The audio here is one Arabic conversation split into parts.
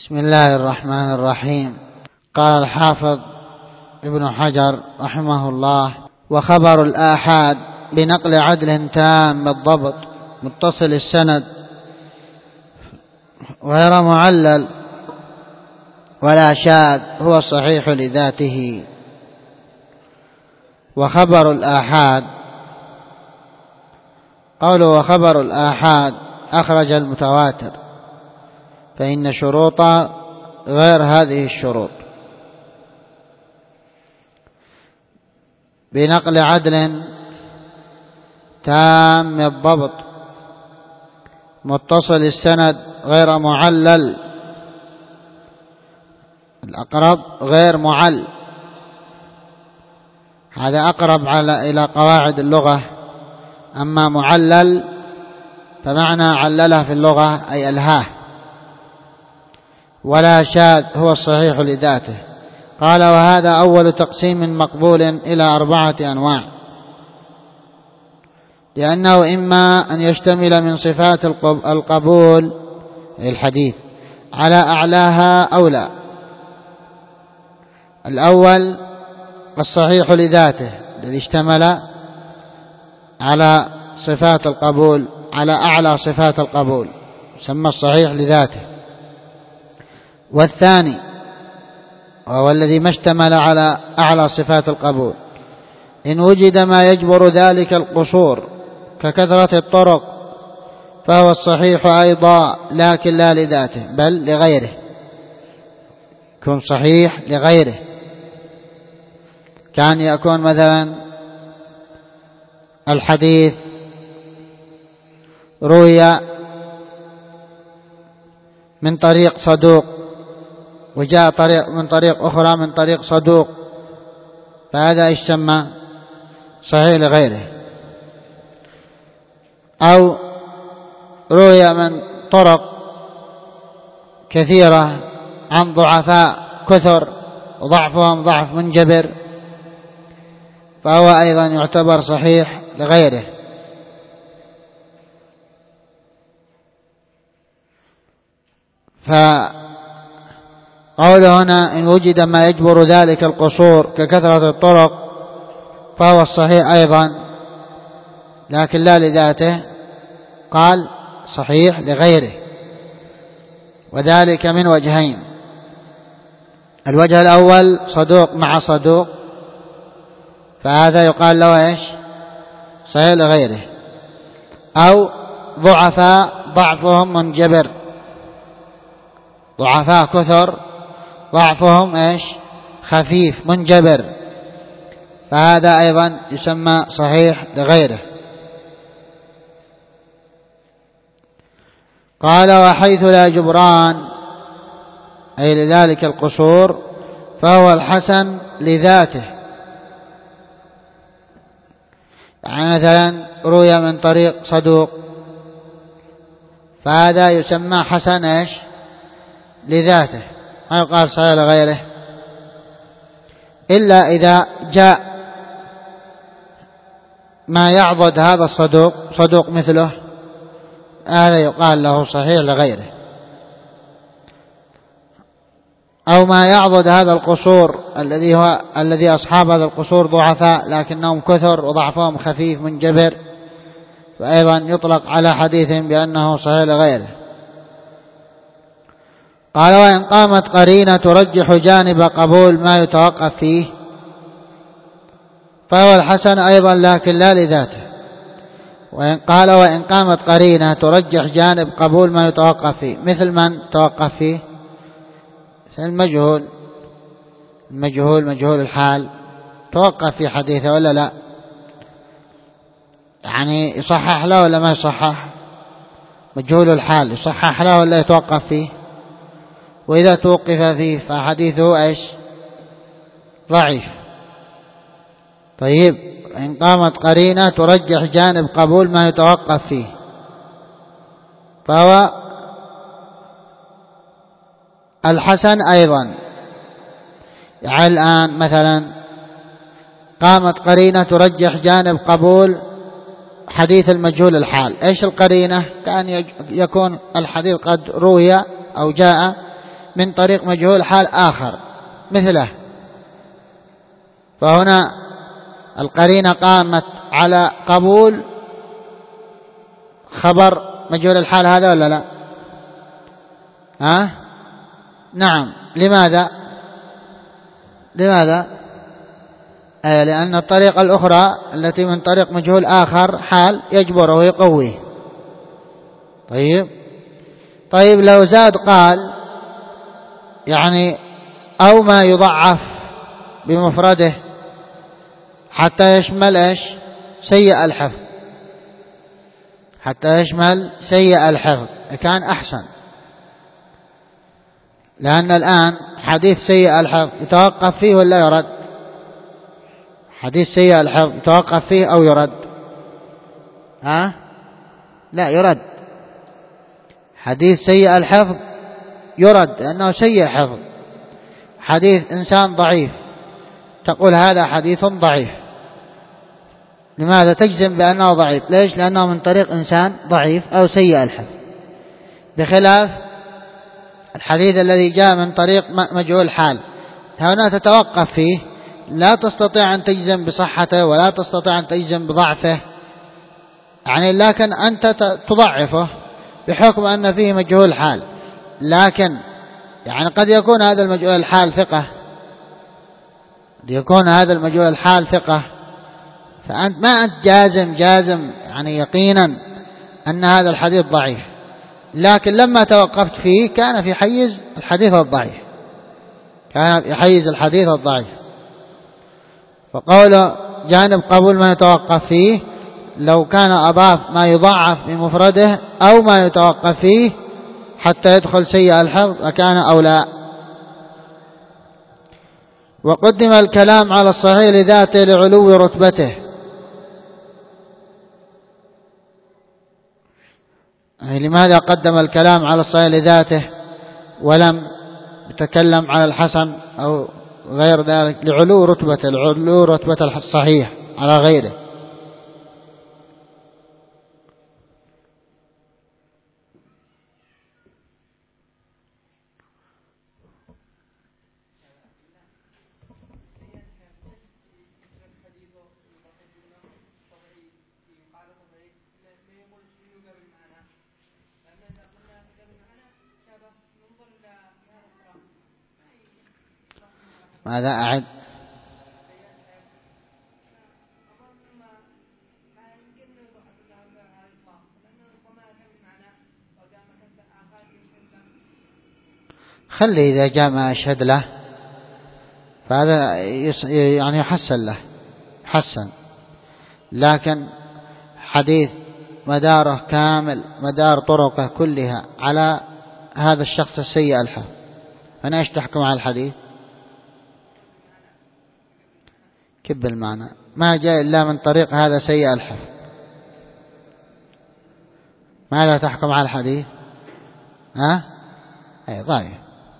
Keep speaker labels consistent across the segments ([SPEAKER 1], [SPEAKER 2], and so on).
[SPEAKER 1] بسم الله الرحمن الرحيم. قال الحافظ ابن حجر رحمه الله: وخبر الآحاد بنقل عدل تام الضبط متصل السند غير معلل ولا شاذ هو الصحيح لذاته. وخبر الآحاد، قوله وخبر الآحاد أخرج المتواتر، فإن شروط غير هذه الشروط. بنقل عدل تام الضبط متصل السند غير معلل، الأقرب غير معل، هذا أقرب إلى قواعد اللغة. أما معلل فمعنى علله في اللغة أي ألهاه. ولا شاذ هو الصحيح لذاته. قال: وهذا أول تقسيم مقبول إلى 4 أنواع، لأنه إما أن يشتمل من صفات القبول الحديث على أعلاها أو لا. الأول الصحيح لذاته الذي اشتمل على صفات القبول، على أعلى صفات القبول، يسمى الصحيح لذاته. والثاني وهو الذي ما اشتمل على أعلى صفات القبول، إن وجد ما يجبر ذلك القصور ككثرة الطرق فهو الصحيح أيضا، لكن لا لذاته بل لغيره، يكون صحيح لغيره. كان يكون مثلا الحديث روي من طريق صدوق وجاء من طريق أخرى من طريق صدوق، فهذا يسمى صحيح لغيره. أو روي من طرق كثيرة عن ضعفاء كثر وضعفهم ضعف منجبر، فهو أيضا يعتبر صحيح لغيره. فقوله هنا إن وجد ما يجبر ذلك القصور ككثرة الطرق فهو الصحيح أيضا، لكن لا لذاته، قال صحيح لغيره، وذلك من وجهين. الوجه الأول صدوق مع صدوق، فهذا يقال له إيش؟ صحيح لغيره. أو ضعفاء ضعفهم منجبر، ضعفاء كثر ضعفهم إيش؟ خفيف منجبر، فهذا أيضا يسمى صحيح لغيره. قال: وحيث لا جبران أي لذلك القصور فهو الحسن لذاته. يعني مثلا روي من طريق صدوق، فهذا يسمى حسن إيش؟ لذاته، ما يقال صحيح لغيره، إلا إذا جاء ما يعضد هذا الصدوق صدوق مثله، هذا يقال له صحيح لغيره. أو ما يعضد هذا القصور الذي أصحاب هذا القصور ضعفاء لكنهم كثر وضعفهم خفيف منجبر، فأيضا يطلق على حديثهم بأنه صحيح لغيره. قال: وإن قامت قرينة ترجح جانب قبول ما يتوقف فيه فهو الحسن أيضا، لكن لا لذاته. قال: وإن قامت قرينة ترجح جانب قبول ما يتوقف فيه، مثل من توقف فيه؟ المجهول مجهول الحال توقف في حديثه ولا لا؟ يعني يصحح له ولا ما يصحح؟ مجهول الحال يصحح له ولا يتوقف فيه؟ وإذا توقف فيه فحديثه إيش؟ ضعيف. طيب، إن قامت قرينة ترجح جانب قبول ما يتوقف فيه فهو الحسن أيضا. يعني الآن مثلا قامت قرينة ترجح جانب قبول حديث المجهول الحال. إيش القرينة؟ كأن يكون الحديث قد روي أو جاء من طريق مجهول حال آخر مثله، فهنا القرينة قامت على قبول خبر مجهول الحال هذا ولا لا؟ نعم. لماذا؟ لأن الطريقة الأخرى التي من طريق مجهول آخر حال يجبره ويقويه. طيب لو زاد قال يعني أو ما يضعف بمفرده حتى يشمل إيش؟ سيء الحفظ، حتى يشمل سيء الحفظ كان أحسن، لأن الآن حديث سيء الحفظ يتوقف فيه ولا يرد؟ حديث سيء الحفظ يتوقف فيه أو يرد؟ لا يرد. حديث سيء الحفظ يرد لأنه سيء حفظ. حديث إنسان ضعيف تقول هذا حديث ضعيف، لماذا؟ تجزم بأنه ضعيف. ليش؟ لأنه من طريق إنسان ضعيف أو سيء الحفظ، بخلاف الحديث الذي جاء من طريق مجهول حال هنا تتوقف فيه، لا تستطيع أن تجزم بصحته ولا تستطيع أن تجزم بضعفه، يعني لكن أنت تضعفه بحكم أن فيه مجهول حال، لكن يعني قد يكون هذا المجهول الحال ثقة، قد يكون هذا المجهول الحال ثقة، فأنت ما أنت جازم يعني يقينا أن هذا الحديث ضعيف، لكن لما توقفت فيه كان في حيز الحديث الضعيف، كان في حيز الحديث الضعيف. فقول جانب قبول ما يتوقف فيه لو كان أضاف ما يضعف بمفرده أو ما يتوقف فيه حتى يدخل سيء الحفظ أكان أو لا. وقدم الكلام على الصحيح لذاته لعلو رتبته، يعني لماذا قدم الكلام على الصحيح لذاته ولم يتكلم على الحسن أو غير ذلك؟ لعلو رتبته، لعلو رتبة الصحيح على غيره. ماذا أعد؟ خلي إذا جاء ما أشهد له فهذا يعني يحسن له، حسن، لكن حديث مداره كامل، مدار طرقه كلها على هذا الشخص السيء الحفظ، فأنا إيش تحكم على الحديث؟ كب المعنى، ما جاء إلا من طريق هذا سيء الحفظ، ماذا تحكم على الحديث؟ أي ضعيف.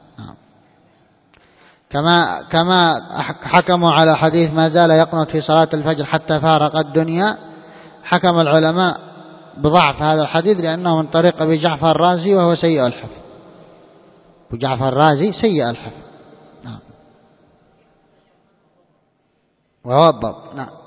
[SPEAKER 1] كما حكموا على حديث ما زال يقنط في صلاة الفجر حتى فارق الدنيا، حكم العلماء بضعف هذا الحديث لأنه من طريق أبي جعفر الرازي وهو سيء الحفظ، أبو جعفر الرازي سيء الحفظ. وهو الضبط.